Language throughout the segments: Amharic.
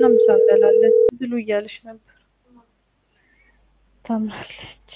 ምሳ እንበላለን ብሉ እያለች ነበር። ታምራለች።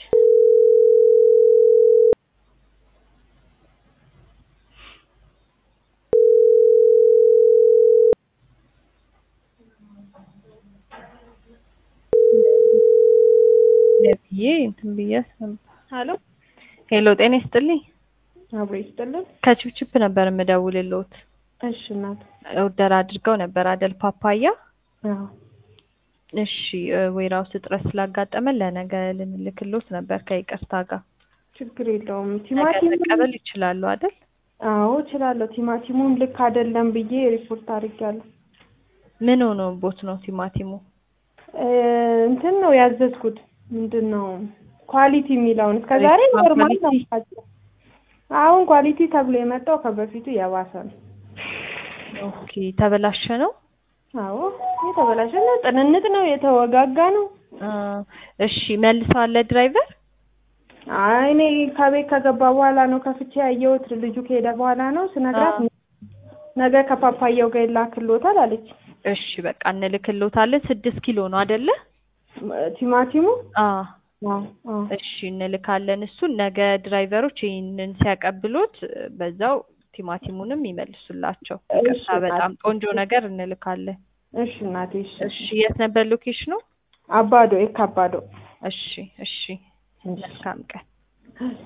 ነብዬ እንትን ብያት ነበር። ሄሎ ሄሎ፣ ጤና ይስጥልኝ። አብሮ ይስጥልን። ከችፕችፕ ነበር የምደውልልዎት። እሺ እናት። ኦርደር አድርገው ነበር አይደል? ፓፓያ። አዎ እሺ፣ ወይራውስ እጥረት ስላጋጠመን ለነገ ልንልክልዎት ነበር ከይቅርታ ጋር። ችግር የለውም። ነገ ቲማቲም መቀበል ይችላሉ አይደል? አዎ እችላለሁ። ቲማቲሙን ልክ አይደለም ብዬ ሪፖርት አድርጌያለሁ። ምን ሆኖቦት ነው ቲማቲሙ? እንትን ነው ያዘዝኩት። ምንድን ነው ኳሊቲ የሚለውን እስከዛሬ ኖርማል ነው። አሁን ኳሊቲ ተብሎ የመጣው ከበፊቱ የባሰ ነው። ኦኬ፣ ተበላሸ ነው? አዎ የተበላሸ ነው። ጥንንጥ ነው። የተወጋጋ ነው። እሺ፣ መልሰዋል ድራይቨር? አይ እኔ ከቤት ከገባ በኋላ ነው ከፍቼ ያየሁት። ልጁ ከሄደ በኋላ ነው ስነግራት ነገ ከፓፓያው ጋር ይላክልዎታል አለች። እሺ በቃ እንልክልዎታለን። 6 ኪሎ ነው አይደለ ቲማቲሙ? እሺ እንልካለን። እሱን ነገ ድራይቨሮች ይሄንን ሲያቀብሉት በዛው ቲማቲሙንም ይመልሱላቸው። ይቅርታ፣ በጣም ቆንጆ ነገር እንልካለን። እሺ እናቴ። እሺ የት ነበር ሎኬሽኑ? አባዶ፣ የካ አባዶ። እሺ መልካም ቀን።